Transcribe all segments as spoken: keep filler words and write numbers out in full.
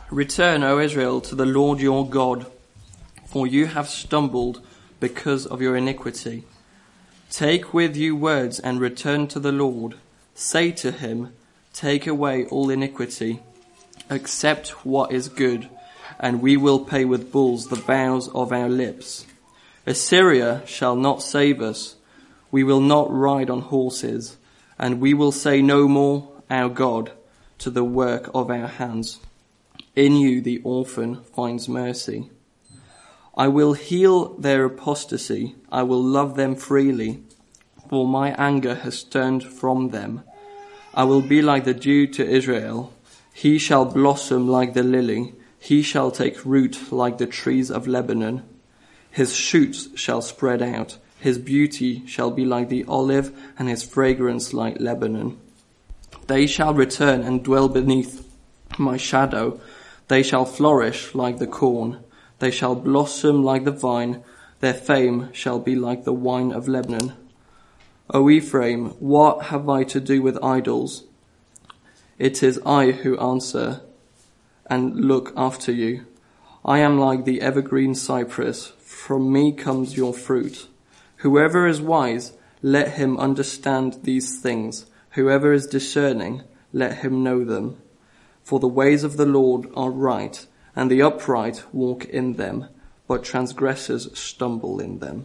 Return, O Israel, to the Lord your God, for you have stumbled because of your iniquity. Take with you words and return to the Lord. Say to him, take away all iniquity, accept what is good, and we will pay with bulls the vows of our lips. Assyria shall not save us. We will not ride on horses, and we will say no more, our God, to the work of our hands. In you the orphan finds mercy. I will heal their apostasy. I will love them freely, for my anger has turned from them. I will be like the dew to Israel. He shall blossom like the lily. He shall take root like the trees of Lebanon. His shoots shall spread out. His beauty shall be like the olive, and his fragrance like Lebanon. They shall return and dwell beneath my shadow. They shall flourish like the corn. They shall blossom like the vine. Their fame shall be like the wine of Lebanon. O Ephraim, what have I to do with idols? It is I who answer and look after you. I am like the evergreen cypress. From me comes your fruit. Whoever is wise, let him understand these things. Whoever is discerning, let him know them. For the ways of the Lord are right, and the upright walk in them, but transgressors stumble in them.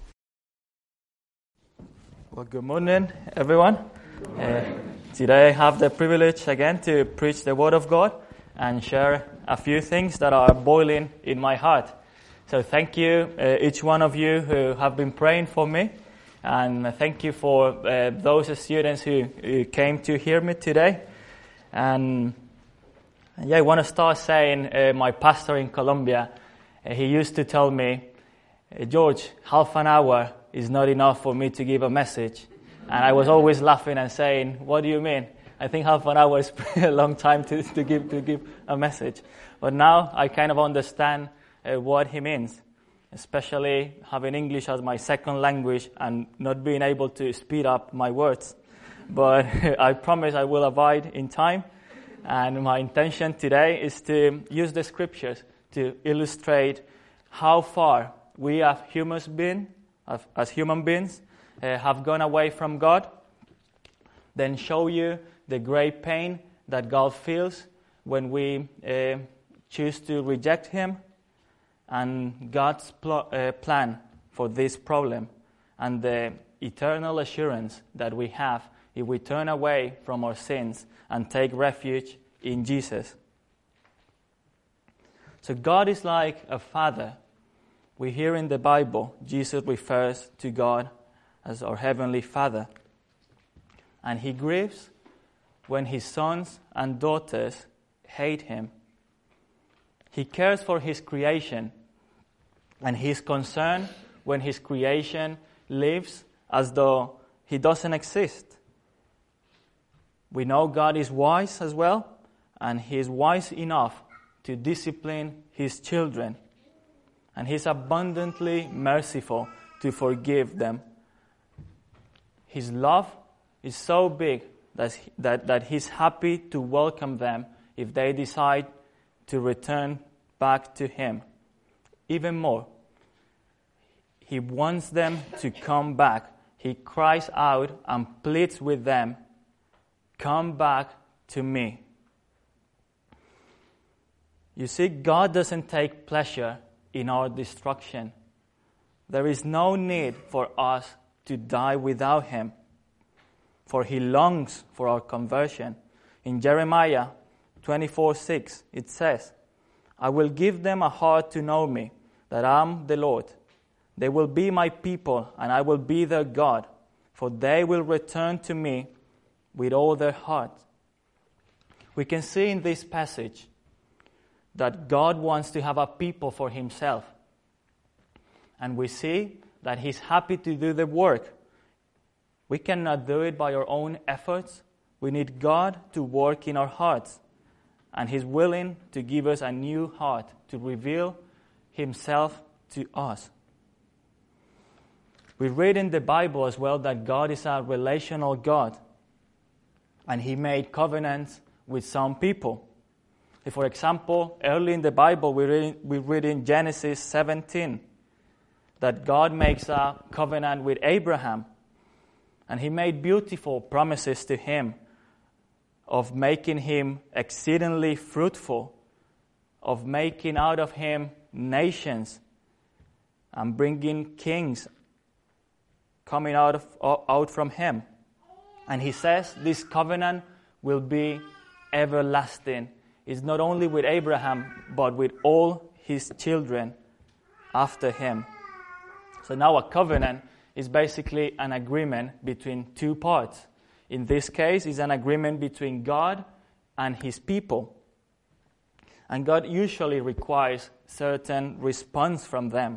Well, good morning, everyone. Uh, today I have the privilege again to preach the Word of God and share a few things that are boiling in my heart. So thank you, uh, each one of you who have been praying for me. And thank you for uh, those students who, who came to hear me today. And yeah, I want to start saying uh, my pastor in Colombia, uh, he used to tell me, George, half an hour is not enough for me to give a message. And I was always laughing and saying, what do you mean? I think half an hour is a long time to, to give to give a message. But now I kind of understand uh, what he means, especially having English as my second language and not being able to speed up my words. But I promise I will abide in time. And my intention today is to use the scriptures to illustrate how far we as humans being, as human beings, uh, have gone away from God. Then show you the great pain that God feels when we uh, choose to reject Him, and God's pl- uh, plan for this problem, and the eternal assurance that we have if we turn away from our sins and take refuge in Jesus. So God is like a father. We hear in the Bible, Jesus refers to God as our heavenly Father. And He grieves when His sons and daughters hate Him. He cares for His creation, and He is concerned when His creation lives as though He doesn't exist. We know God is wise as well, and He is wise enough to discipline His children. And He's abundantly merciful to forgive them. His love is so big that, that, that He's happy to welcome them if they decide to return back to Him. Even more, He wants them to come back. He cries out and pleads with them, come back to me. You see, God doesn't take pleasure in our destruction. There is no need for us to die without Him, for He longs for our conversion. In Jeremiah twenty-four six, it says, I will give them a heart to know me, that I am the Lord. They will be my people, and I will be their God, for they will return to me with all their heart. We can see in this passage that God wants to have a people for Himself. And we see that He's happy to do the work. We cannot do it by our own efforts. We need God to work in our hearts. And He's willing to give us a new heart, to reveal Himself to us. We read in the Bible as well that God is a relational God. And He made covenants with some people. For example, early in the Bible, we read, we read in Genesis seventeen that God makes a covenant with Abraham, and he made beautiful promises to him of making him exceedingly fruitful, of making out of him nations, and bringing kings coming out of out from him. And he says this covenant will be everlasting. It's not only with Abraham, but with all his children after him. So now a covenant is basically an agreement between two parts. In this case, it's an agreement between God and his people. And God usually requires certain response from them.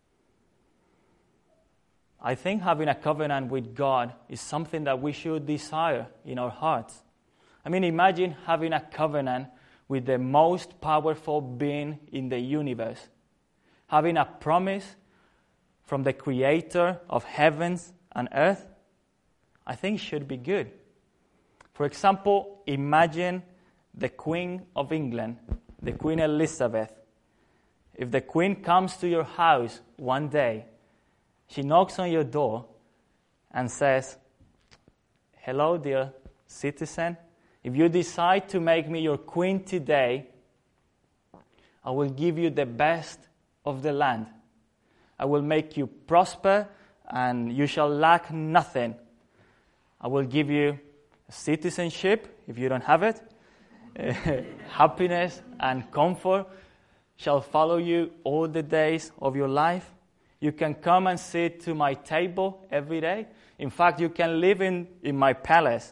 I think having a covenant with God is something that we should desire in our hearts. I mean, imagine having a covenant with the most powerful being in the universe. Having a promise from the creator of heavens and earth, I think should be good. For example, imagine the Queen of England, the Queen Elizabeth. If the Queen comes to your house one day, she knocks on your door and says, "Hello, dear citizen. If you decide to make me your queen today, I will give you the best of the land. I will make you prosper and you shall lack nothing. I will give you citizenship if you don't have it. Happiness and comfort shall follow you all the days of your life. You can come and sit to my table every day. In fact, you can live in, in my palace."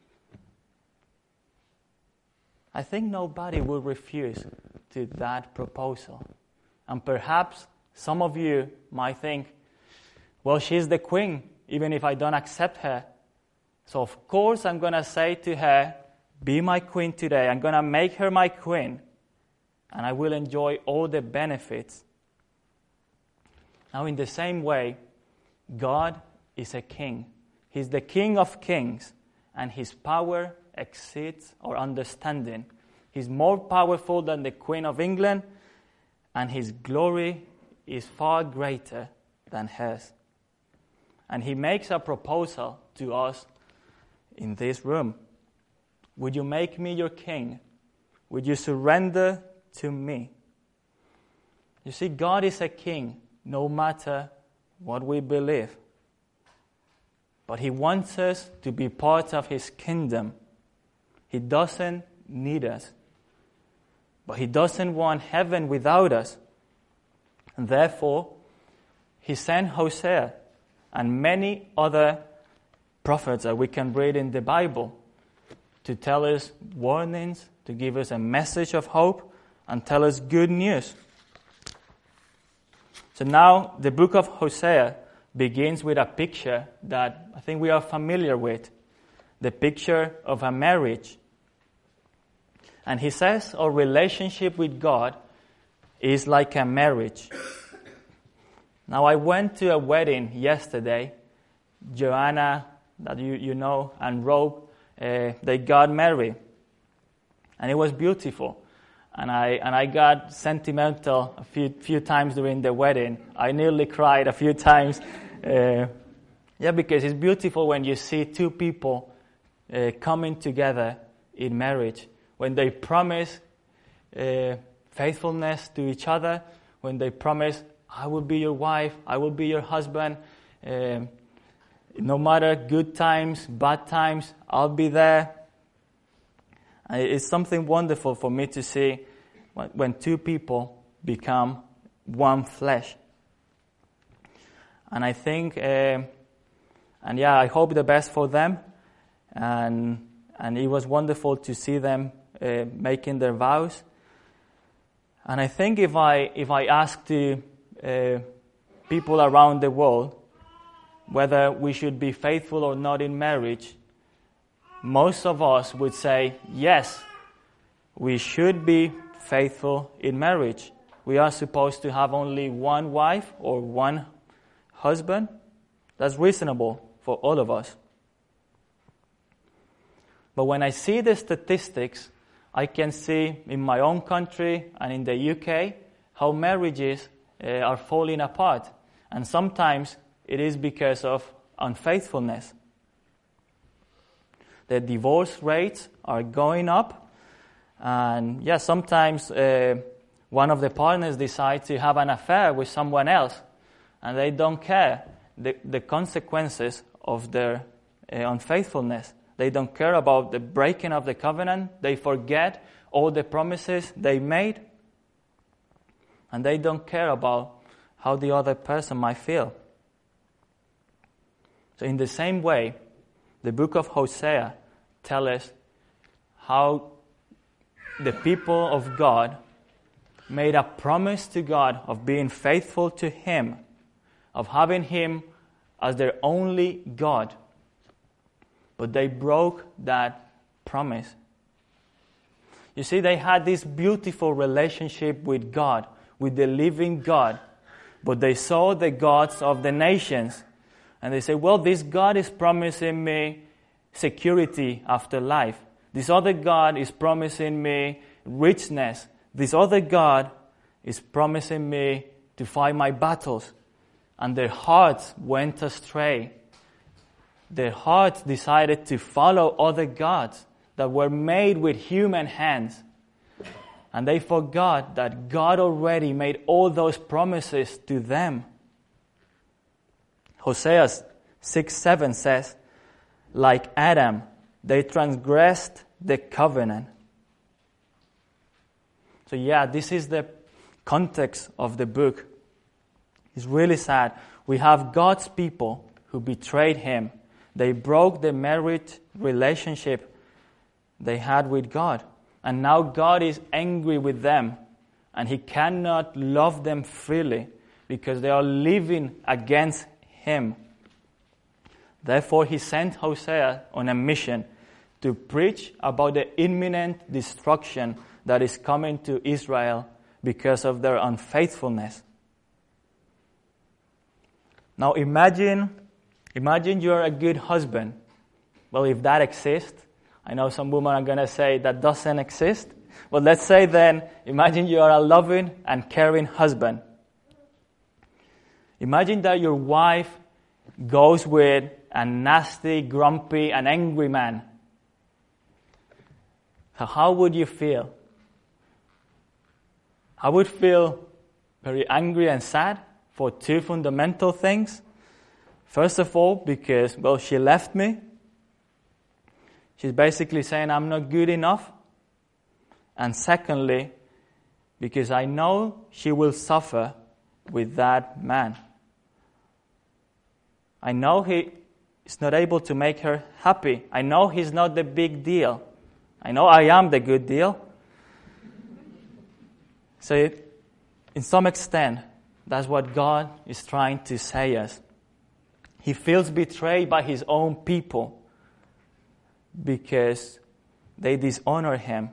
I think nobody will refuse to that proposal. And perhaps some of you might think, well, she's the queen, even if I don't accept her. So of course I'm going to say to her, be my queen today. I'm going to make her my queen, and I will enjoy all the benefits. Now, in the same way, God is a king. He's the King of kings, and his power exceeds our understanding. He's more powerful than the Queen of England, and his glory is far greater than hers. And he makes a proposal to us in this room. Would you make me your king? Would you surrender to me? You see, God is a king no matter what we believe. But he wants us to be part of his kingdom. He doesn't need us. But he doesn't want heaven without us. And therefore, he sent Hosea and many other prophets that we can read in the Bible to tell us warnings, to give us a message of hope, and tell us good news. So now the book of Hosea begins with a picture that I think we are familiar with, the picture of a marriage. And he says our relationship with God is like a marriage. Now, I went to a wedding yesterday. Joanna, that you, you know, and Rob, uh, they got married. And it was beautiful. And I and I got sentimental a few few times during the wedding. I nearly cried a few times. Uh, yeah, because it's beautiful when you see two people uh, coming together in marriage. When they promise uh, faithfulness to each other. When they promise, I will be your wife, I will be your husband. Uh, no matter good times, bad times, I'll be there. It's something wonderful for me to see when two people become one flesh. And I think, uh, and yeah, I hope the best for them. And and it was wonderful to see them uh, making their vows. And I think if I if I ask to uh, people around the world whether we should be faithful or not in marriage, most of us would say, yes, we should be faithful in marriage. We are supposed to have only one wife or one husband. That's reasonable for all of us. But when I see the statistics I can see in my own country and in the U K how marriages uh, are falling apart. And sometimes it is because of unfaithfulness. The divorce rates are going up. And yeah, sometimes uh, one of the partners decides to have an affair with someone else. And they don't care the, the consequences of their uh, unfaithfulness. They don't care about the breaking of the covenant. They forget all the promises they made. And they don't care about how the other person might feel. So in the same way, the book of Hosea tells us how the people of God made a promise to God of being faithful to Him, of having Him as their only God. But they broke that promise. You see, they had this beautiful relationship with God, with the living God. But they saw the gods of the nations. And they say, well, this God is promising me security after life. This other God is promising me richness. This other God is promising me to fight my battles. And their hearts went astray. Their hearts decided to follow other gods that were made with human hands. And they forgot that God already made all those promises to them. Hosea six seven says, like Adam, they transgressed the covenant. So yeah, this is the context of the book. It's really sad. We have God's people who betrayed Him. They broke the marriage relationship they had with God. And now God is angry with them. And He cannot love them freely because they are living against Him. Therefore, He sent Hosea on a mission to preach about the imminent destruction that is coming to Israel because of their unfaithfulness. Now imagine, imagine you're a good husband. Well, if that exists, I know some women are going to say that doesn't exist. But let's say then, imagine you are a loving and caring husband. Imagine that your wife goes with a nasty, grumpy, and angry man. So how would you feel? I would feel very angry and sad for two fundamental things. First of all, because, well, she left me. She's basically saying I'm not good enough. And secondly, because I know she will suffer with that man. I know he is not able to make her happy. I know he's not the big deal. I know I am the good deal. So it, in some extent, that's what God is trying to say us. He feels betrayed by His own people because they dishonor Him.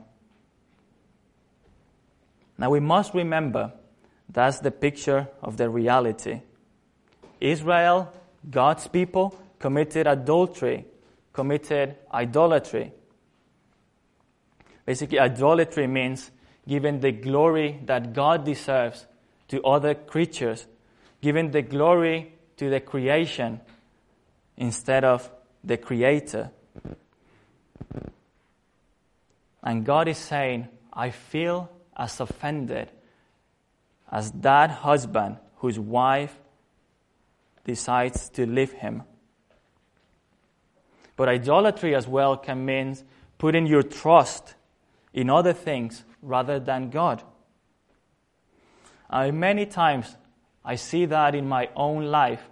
Now we must remember that's the picture of the reality. Israel, God's people, committed adultery, committed idolatry. Basically, idolatry means giving the glory that God deserves to other creatures, giving the glory to the creation instead of the Creator. And God is saying, I feel as offended as that husband whose wife decides to leave him. But idolatry as well can mean putting your trust in other things rather than God. Uh, many times I see that in my own life.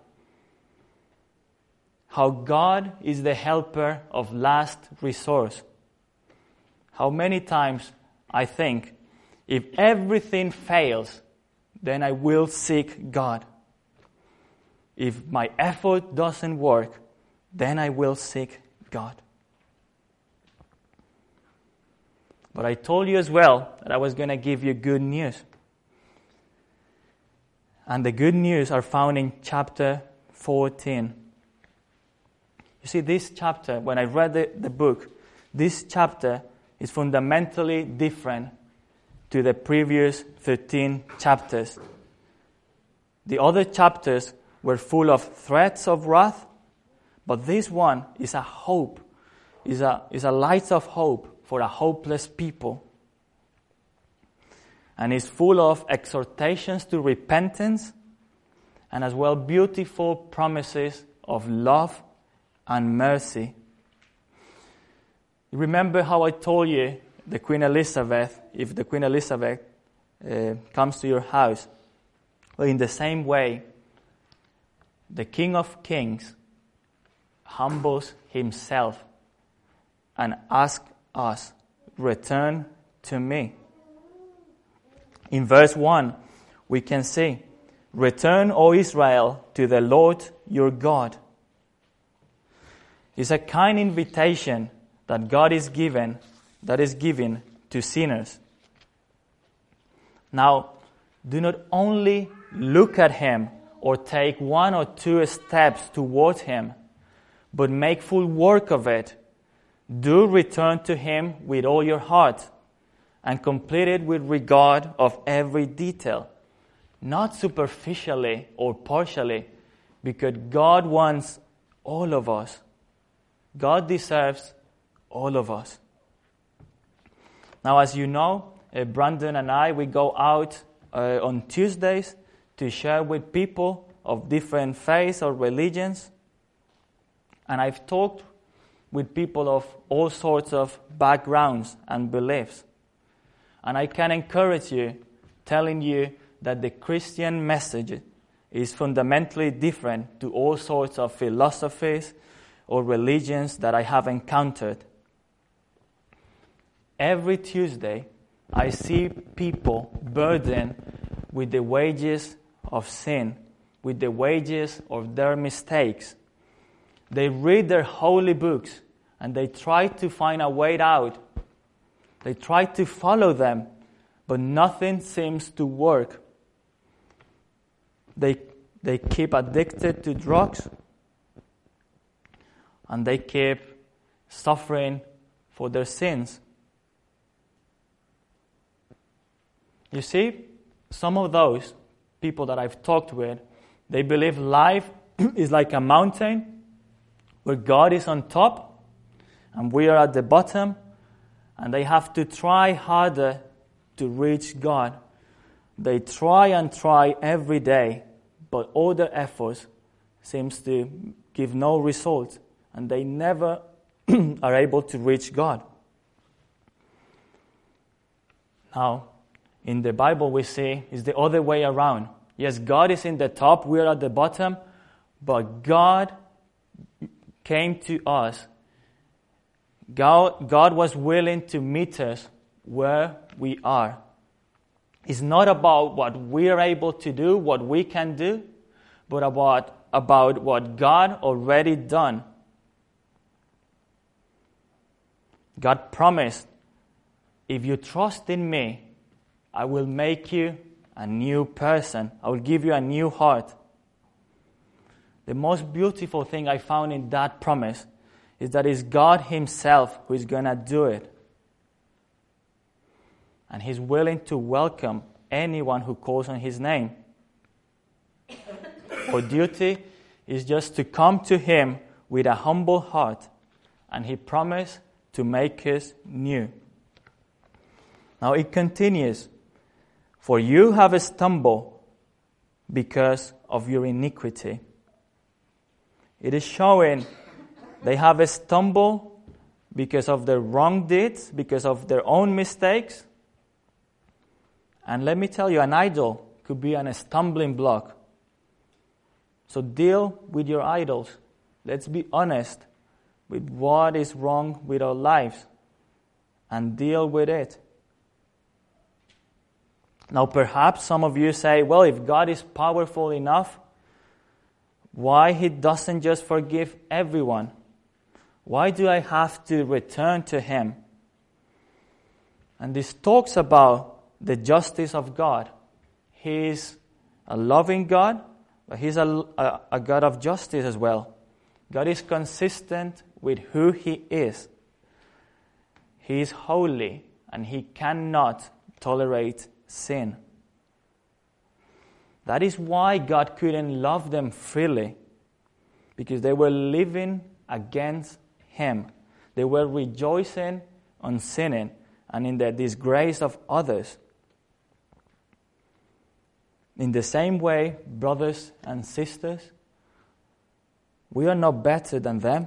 How God is the helper of last resort. How many times I think, if everything fails, then I will seek God. If my effort doesn't work, then I will seek God. But I told you as well that I was going to give you good news. And the good news are found in chapter fourteen. You see, this chapter, when I read the, the book, this chapter is fundamentally different to the previous thirteen chapters. The other chapters were full of threats of wrath, but this one is a hope, is a, is a light of hope for a hopeless people. And is full of exhortations to repentance and as well beautiful promises of love and mercy. You remember how I told you the Queen Elizabeth, if the Queen Elizabeth uh, comes to your house, well, in the same way, the King of Kings humbles himself and asks us, return to me. In verse one, we can see, return, O Israel, to the Lord your God. It's a kind invitation that God is given, that is given to sinners. Now, do not only look at him or take one or two steps towards him, but make full work of it. Do return to him with all your heart and complete it with regard of every detail, not superficially or partially, because God wants all of us. God deserves all of us. Now, as you know, uh, Brandon and I, we go out uh, on Tuesdays to share with people of different faiths or religions. And I've talked with people of all sorts of backgrounds and beliefs. And I can encourage you, telling you that the Christian message is fundamentally different to all sorts of philosophies or religions that I have encountered. Every Tuesday, I see people burdened with the wages of sin, with the wages of their mistakes. They read their holy books and they try to find a way out. They try to follow them, but nothing seems to work. They, they keep addicted to drugs, and they keep suffering for their sins. You see, some of those people that I've talked with, they believe life is like a mountain where God is on top and we are at the bottom, and they have to try harder to reach God. They try and try every day, but all their efforts seems to give no result, and they never are able to reach God. Now, in the Bible we see it's the other way around. Yes, God is in the top, we are at the bottom, but God came to us. God, God was willing to meet us where we are. It's not about what we are able to do, what we can do, but about, about what God already done. God promised, if you trust in me, I will make you a new person. I will give you a new heart. The most beautiful thing I found in that promise is that it's God himself who is going to do it. And he's willing to welcome anyone who calls on his name. Our duty is just to come to him with a humble heart, and he promised to make us new. Now it continues, for you have stumbled because of your iniquity. It is showing they have stumbled because of their wrong deeds, because of their own mistakes. And let me tell you, an idol could be a stumbling block. So deal with your idols. Let's be honest with what is wrong with our lives and deal with it. Now perhaps some of you say, well, if God is powerful enough, why he doesn't just forgive everyone? Why do I have to return to him? And this talks about the justice of God. He is a loving God, but he's a, a, a God of justice as well. God is consistent with who he is. He is holy and he cannot tolerate sin. That is why God couldn't love them freely, because they were living against him. They were rejoicing on sinning and in the disgrace of others. In the same way, brothers and sisters, we are not better than them.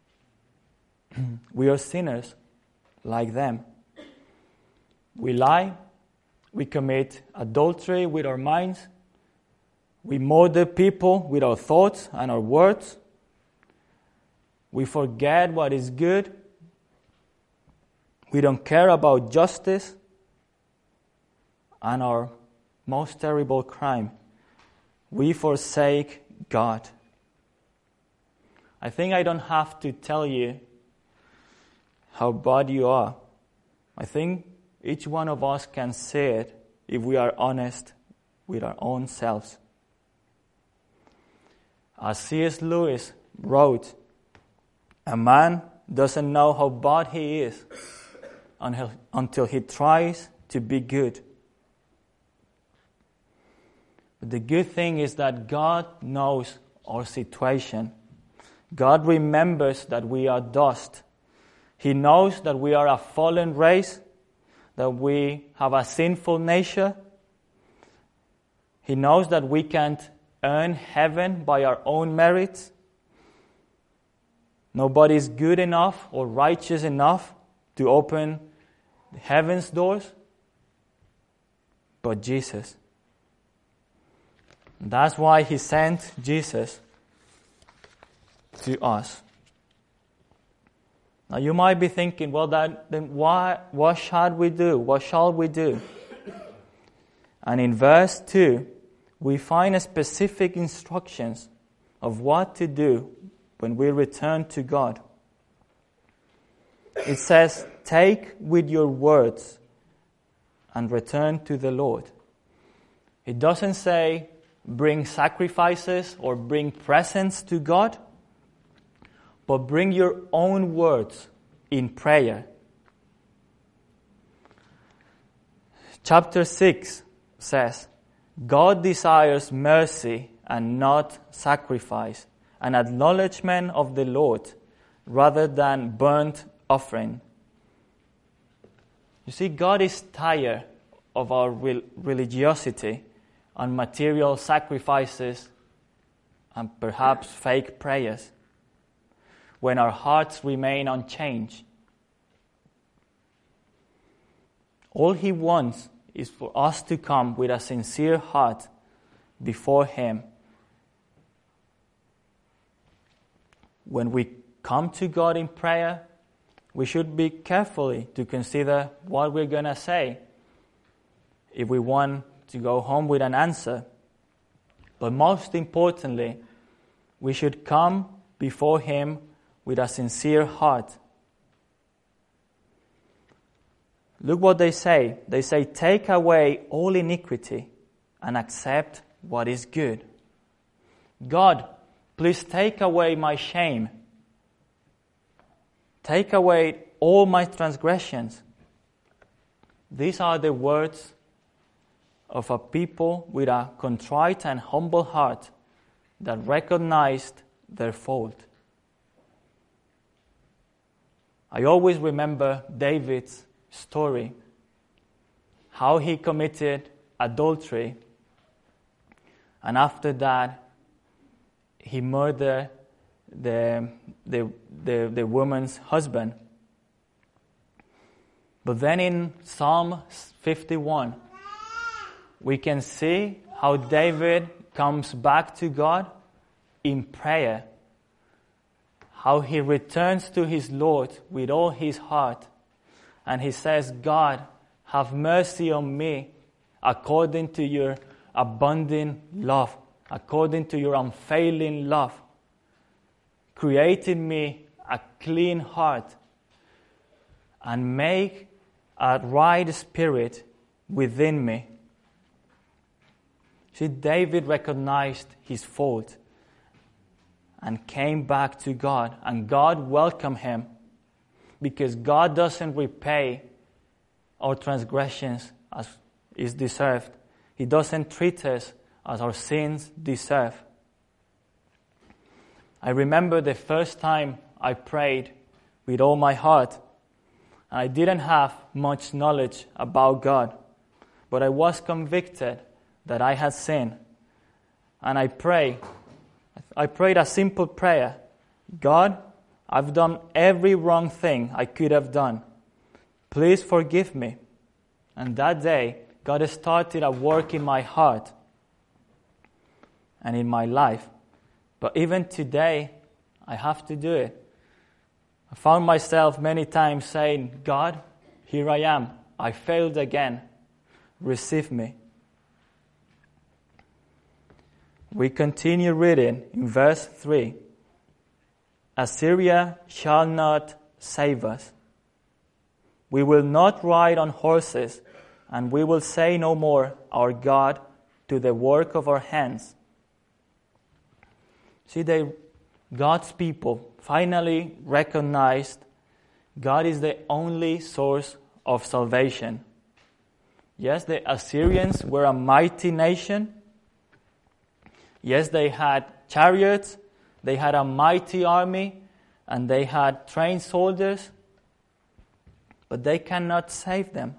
We are sinners like them. We lie, we commit adultery with our minds, we murder people with our thoughts and our words, we forget what is good, we don't care about justice, and our most terrible crime, we forsake God. I think I don't have to tell you how bad you are. I think each one of us can say it if we are honest with our own selves. As C S Lewis wrote, a man doesn't know how bad he is until he tries to be good. But the good thing is that God knows our situation. God remembers that we are dust. He knows that we are a fallen race, that we have a sinful nature. He knows that we can't earn heaven by our own merits. Nobody is good enough or righteous enough to open heaven's doors but Jesus. That's why he sent Jesus to us. Now you might be thinking, well, that, then why, what shall we do? What shall we do? And in verse two, we find a specific instructions of what to do when we return to God. It says, take with your words and return to the Lord. It doesn't say, bring sacrifices or bring presents to God, but bring your own words in prayer. Chapter six says, God desires mercy and not sacrifice, an acknowledgement of the Lord rather than burnt offering. You see, God is tired of our religiosity and material sacrifices and perhaps fake prayers when our hearts remain unchanged. All he wants is for us to come with a sincere heart before him. When we come to God in prayer, we should be carefully to consider what we're going to say if we want to go home with an answer. But most importantly, we should come before him with a sincere heart. Look what they say. They say, take away all iniquity and accept what is good. God, please take away my shame. Take away all my transgressions. These are the words of a people with a contrite and humble heart that recognized their fault. I always remember David's story, how he committed adultery, and after that he murdered the, the, the, the woman's husband. But then in Psalm fifty-one, we can see how David comes back to God in prayer, how he returns to his Lord with all his heart, and he says, God, have mercy on me according to your abundant love, according to your unfailing love. Create in me a clean heart and make a right spirit within me. See, David recognized his fault and came back to God, and God welcomed him. because God doesn't repay our transgressions as is deserved. He doesn't treat us as our sins deserve. I remember the first time I prayed with all my heart. I didn't have much knowledge about God, but I was convicted that I had sinned. And I pray, I prayed a simple prayer. God, I've done every wrong thing I could have done. Please forgive me. And that day, God started a work in my heart and in my life. But even today, I have to do it. I found myself many times saying, God, here I am. I failed again. Receive me. We continue reading in verse three. Assyria shall not save us. We will not ride on horses, and we will say no more, our God, to the work of our hands. See, they, God's people finally recognized God is the only source of salvation. Yes, the Assyrians were a mighty nation. Yes, they had chariots, they had a mighty army, and they had trained soldiers, but they cannot save them.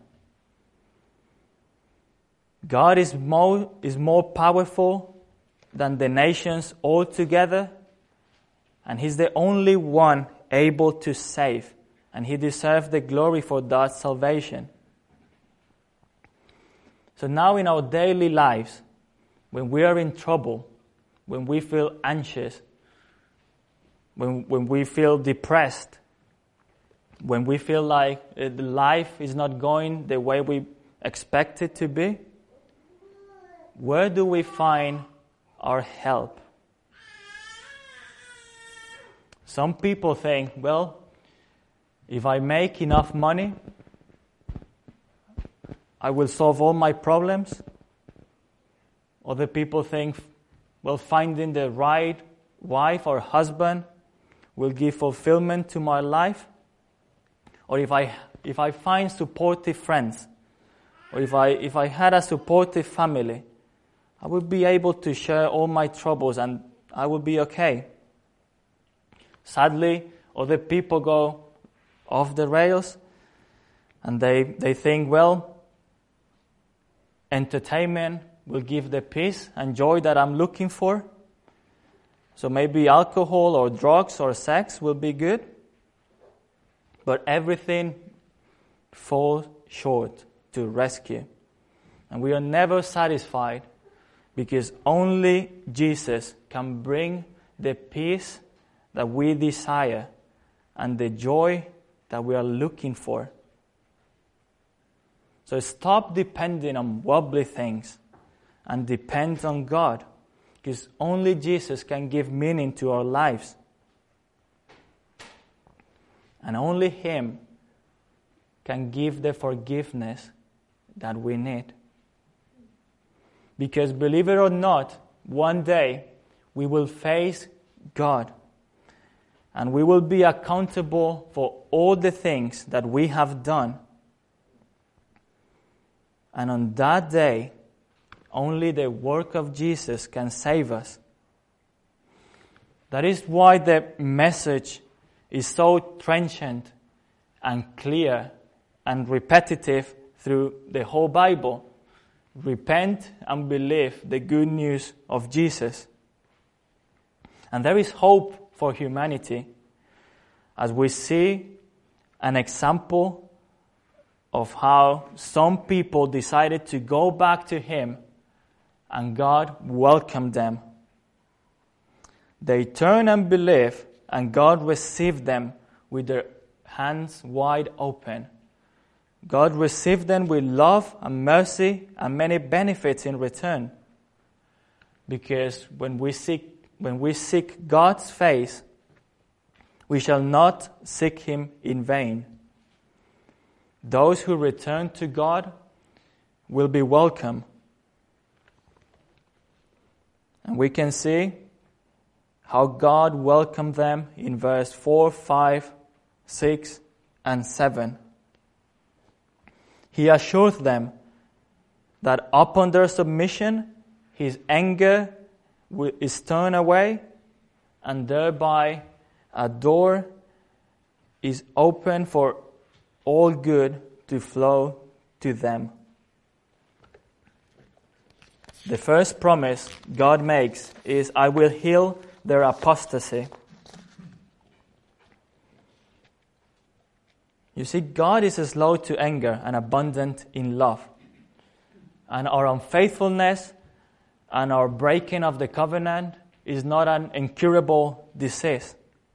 God is more, is more powerful than the nations altogether, and He's the only one able to save, and He deserves the glory for that salvation. So now in our daily lives, when we are in trouble, when we feel anxious, when, when we feel depressed, when we feel like uh, life is not going the way we expect it to be, where do we find our help? Some people think, well, if I make enough money, I will solve all my problems. Other people think, well, finding the right wife or husband will give fulfillment to my life. Or if I if I find supportive friends, or if I if I had a supportive family, I would be able to share all my troubles and I would be okay. Sadly, other people go off the rails and they, they think, well, entertainment will give the peace and joy that I'm looking for. So maybe alcohol or drugs or sex will be good. But everything falls short to rescue. And we are never satisfied because only Jesus can bring the peace that we desire and the joy that we are looking for. So stop depending on worldly things and depend on God, because only Jesus can give meaning to our lives. And only Him can give the forgiveness that we need. Because believe it or not, one day we will face God. And we will be accountable for all the things that we have done. And on that day, only the work of Jesus can save us. That is why the message is so trenchant and clear and repetitive through the whole Bible. Repent and believe the good news of Jesus. And there is hope for humanity as we see an example of how some people decided to go back to Him and God welcomed them. They turned and believed, and God received them with their hands wide open. God received them with love and mercy and many benefits in return. Because when we seek when we seek God's face, we shall not seek Him in vain. Those who return to God will be welcome. And we can see how God welcomed them in verse four, five, six, and seven. He assures them that upon their submission, his anger is turned away, and thereby a door is open for all good to flow to them. The first promise God makes is, I will heal their apostasy. You see, God is slow to anger and abundant in love. And our unfaithfulness and our breaking of the covenant is not an incurable disease.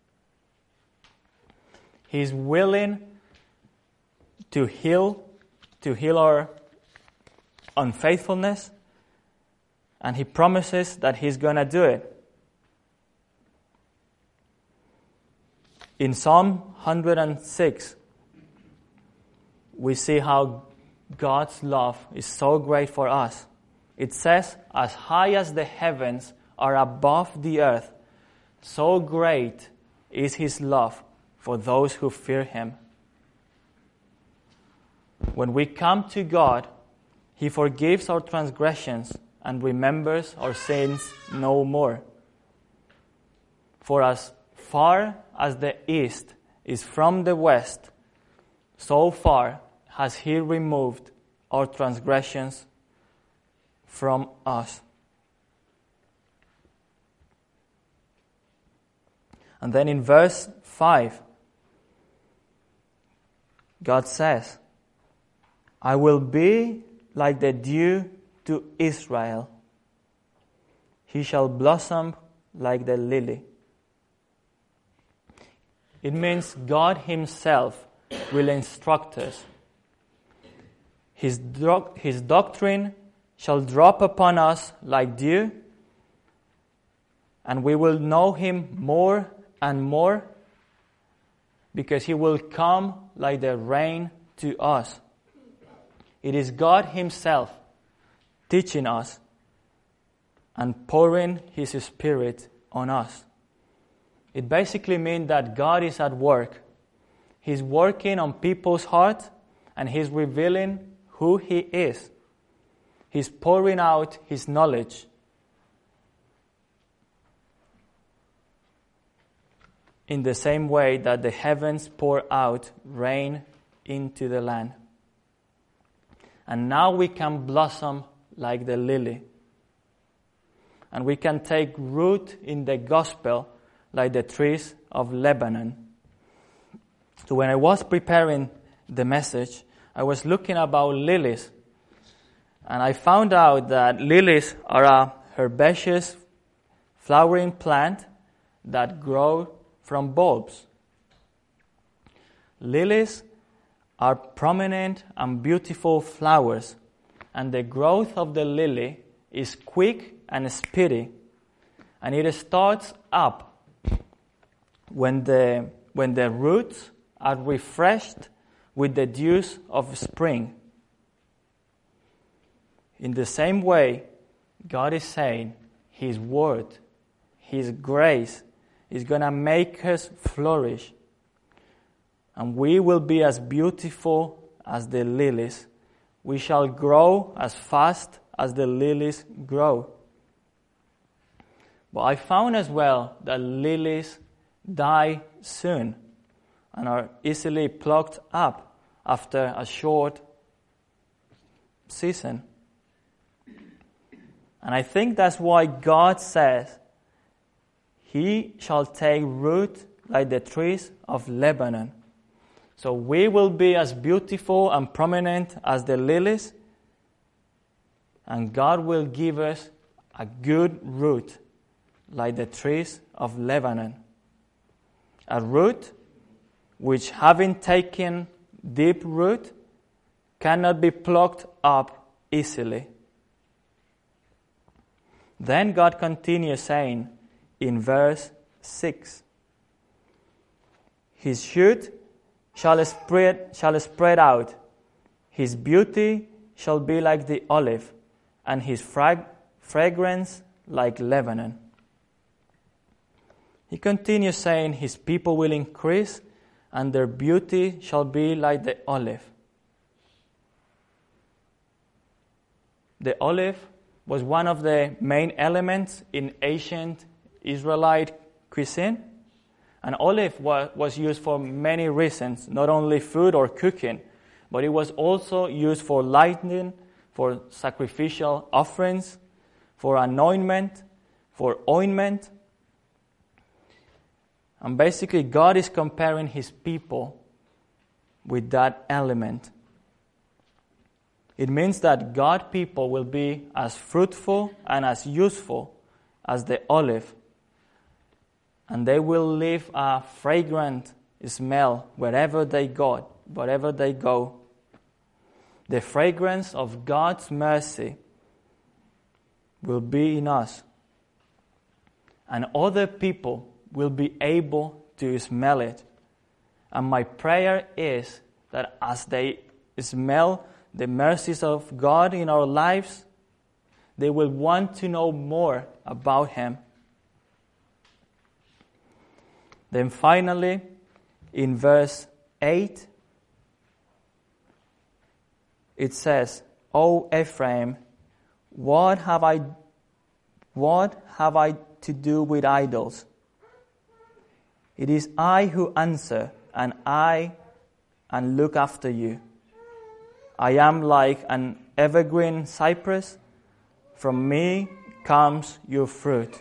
He is willing to heal, to heal our unfaithfulness, and He promises that He's going to do it. In Psalm one hundred six, we see how God's love is so great for us. It says, as high as the heavens are above the earth, so great is His love for those who fear Him. When we come to God, He forgives our transgressions and remembers our sins no more. For as far as the east is from the west, so far has He removed our transgressions from us. And then in verse five, God says, I will be like the dew to Israel. He shall blossom like the lily. It means God Himself will instruct us. His, doc- his doctrine shall drop upon us like dew, and we will know Him more and more, because He will come like the rain to us. It is God Himself teaching us and pouring His Spirit on us. It basically means that God is at work. He's working on people's heart, and He's revealing who He is. He's pouring out His knowledge. In the same way that the heavens pour out rain into the land. And now we can blossom like the lily. And we can take root in the gospel like the trees of Lebanon. So when I was preparing the message, I was looking about lilies. And I found out that lilies are a herbaceous flowering plant that grow from bulbs. Lilies are prominent and beautiful flowers, and the growth of the lily is quick and speedy, and it starts up when the when the roots are refreshed with the dews of spring. In the same way, God is saying His word, His grace is going to make us flourish. And we will be as beautiful as the lilies. We shall grow as fast as the lilies grow. But I found as well that lilies die soon and are easily plucked up after a short season. And I think that's why God says, He shall take root like the trees of Lebanon. So we will be as beautiful and prominent as the lilies, and God will give us a good root like the trees of Lebanon. A root which, having taken deep root, cannot be plucked up easily. Then God continues saying in verse six, His shoot shall spread, shall spread out, His beauty shall be like the olive, and His frag- fragrance like Lebanon. He continues saying His people will increase, and their beauty shall be like the olive. The olive was one of the main elements in ancient Israelite cuisine. An olive was, was used for many reasons, not only food or cooking, but it was also used for lighting, for sacrificial offerings, for anointment, for ointment. And basically, God is comparing his people with that element. It means that God's people will be as fruitful and as useful as the olive. And they will leave a fragrant smell wherever they go, wherever they go. The fragrance of God's mercy will be in us. And other people will be able to smell it. And my prayer is that as they smell the mercies of God in our lives, they will want to know more about him. Then finally, in verse eight, it says, O Ephraim, what have I what have I to do with idols? It is I who answer, and I and look after you. I am like an evergreen cypress. From me comes your fruit.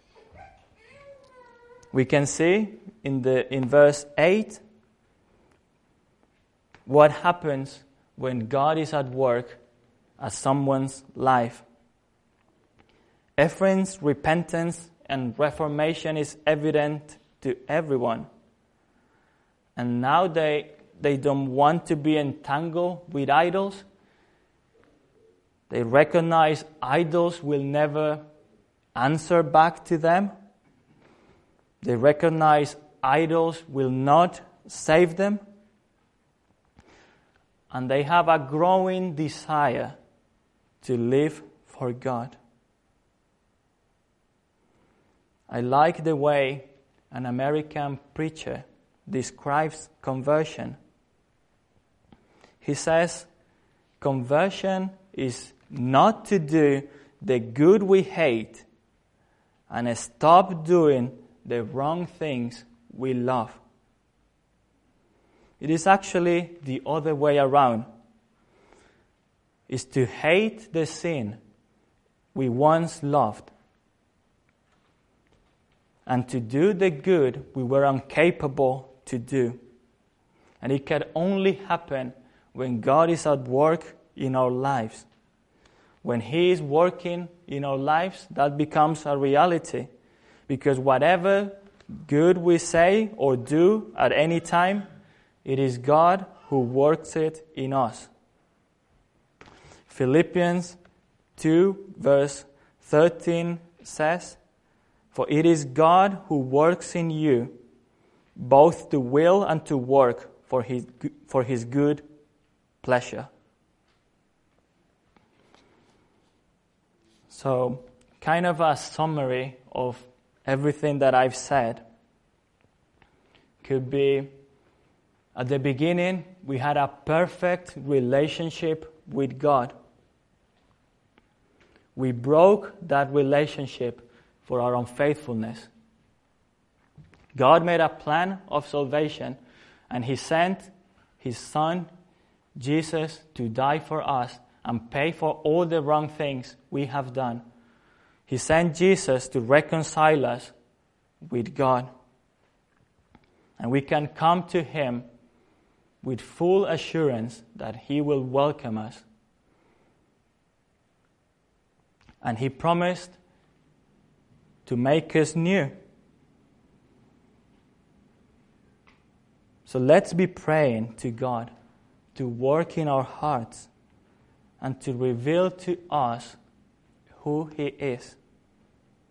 We can see in the in verse eight what happens when God is at work at someone's life. Ephraim's repentance and reformation is evident to everyone. And now they they don't want to be entangled with idols. They recognize idols will never answer back to them. They recognize idols will not save them. And they have a growing desire to live for God. I like the way an American preacher describes conversion. He says, conversion is not to do the good we hate and stop doing the wrong things we love. It is actually the other way around. It's to hate the sin we once loved and to do the good we were incapable to do. And it can only happen when God is at work in our lives. When He is working in our lives, that becomes a reality. Because whatever good we say or do at any time, it is God who works it in us. Philippians two verse thirteen says, For it is God who works in you, both to will and to work for His, for his good pleasure. So, kind of a summary of everything that I've said could be, at the beginning, we had a perfect relationship with God. We broke that relationship for our unfaithfulness. God made a plan of salvation, and He sent His Son, Jesus, to die for us and pay for all the wrong things we have done. He sent Jesus to reconcile us with God. And we can come to Him with full assurance that He will welcome us. And He promised to make us new. So let's be praying to God to work in our hearts and to reveal to us who He is.